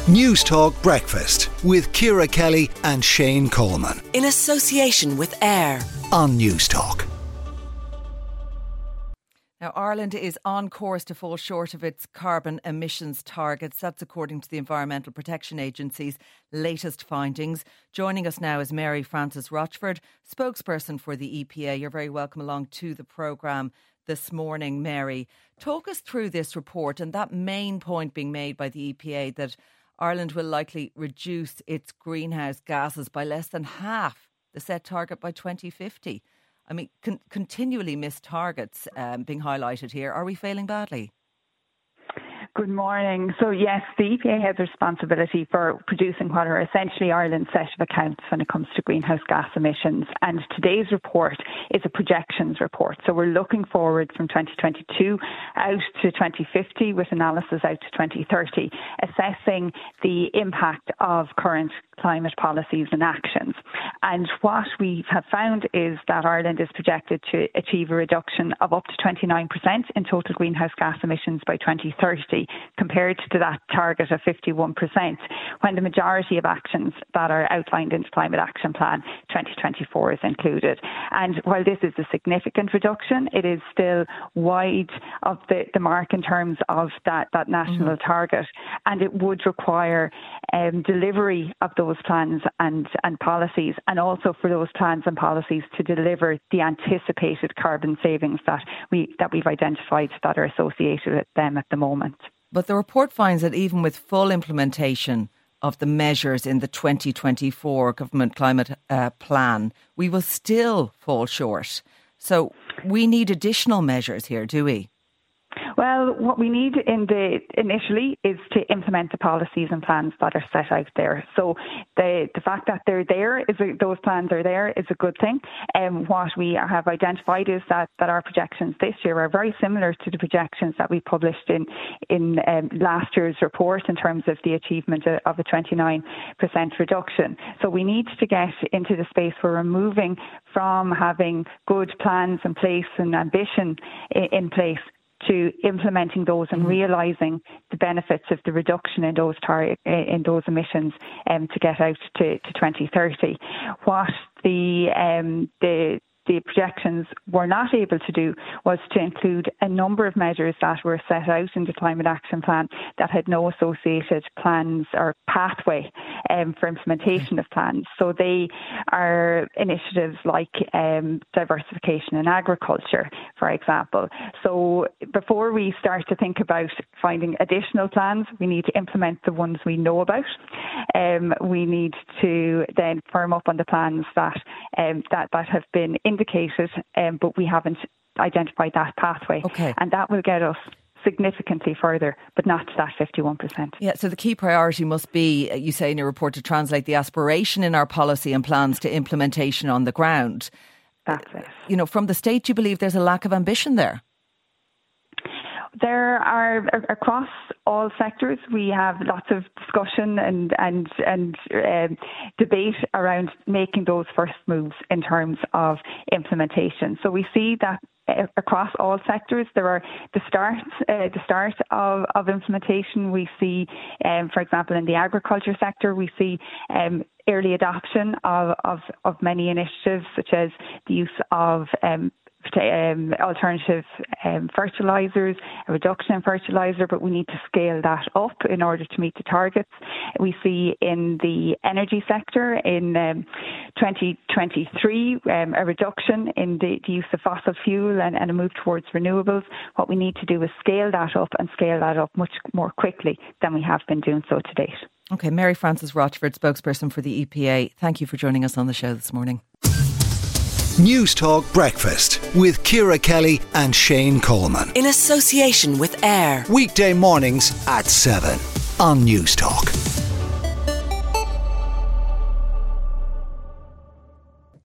News Talk Breakfast with Ciara Kelly and Shane Coleman. In association with AIR on News Talk. Now, Ireland is on course to fall short of its carbon emissions targets. That's according to the Environmental Protection Agency's latest findings. Joining us now is Mary Frances Rochford, spokesperson for the EPA. You're very welcome along to the programme this morning, Mary. Talk us through this report and that main point being made by the EPA that Ireland will likely reduce its greenhouse gases by less than half the set target by 2050. I mean, continually missed targets being highlighted here. Are we failing badly? Good morning. So yes, the EPA has a responsibility for producing what are essentially Ireland's set of accounts when it comes to greenhouse gas emissions. And today's report is a projections report. So we're looking forward from 2022 out to 2050 with analysis out to 2030, assessing the impact of current climate policies and actions. And what we have found is that Ireland is projected to achieve a reduction of up to 29% in total greenhouse gas emissions by 2030, compared to that target of 51%, when the majority of actions that are outlined in the Climate Action Plan 2024 is included. And while this is a significant reduction, it is still wide of the mark in terms of that national target. And it would require delivery of those plans and policies, and also for those plans and policies to deliver the anticipated carbon savings that we've identified that are associated with them at the moment. But the report finds that even with full implementation of the measures in the 2024 Government Climate Plan, we will still fall short. So we need additional measures here, do we? Well, what we need initially is to implement the policies and plans that are set out there. So the fact that they're there, those plans are there, is a good thing. What we have identified is that our projections this year are very similar to the projections that we published in last year's report in terms of the achievement of a 29% reduction. So we need to get into the space where we're moving from having good plans in place and ambition in place to implementing those and realising the benefits of the reduction in those emissions to get out to 2030. What the projections were not able to do was to include a number of measures that were set out in the Climate Action Plan that had no associated plans or pathway for implementation of plans. So they are initiatives like diversification in agriculture, for example. So before we start to think about finding additional plans, we need to implement the ones we know about. We need to then firm up on the plans that have been indicated, but we haven't identified that pathway. Okay. And that will get us significantly further, but not to that 51%. Yeah, so the key priority must be, you say in your report, to translate the aspiration in our policy and plans to implementation on the ground. That's it. You know, from the state, do you believe there's a lack of ambition there? There are, across all sectors, we have lots of discussion and debate around making those first moves in terms of implementation. So we see that across all sectors, there are the start of implementation. We see, for example, in the agriculture sector, we see early adoption of many initiatives, such as the use of alternative fertilisers, a reduction in fertiliser, but we need to scale that up in order to meet the targets. We see in the energy sector in 2023 a reduction in the use of fossil fuel and a move towards renewables. What we need to do is scale that up and scale that up much more quickly than we have been doing so to date. OK, Mary Frances Rochford, spokesperson for the EPA. Thank you for joining us on the show this morning. News Talk Breakfast with Ciara Kelly and Shane Coleman. In association with AIR. Weekday mornings at 7 on News Talk.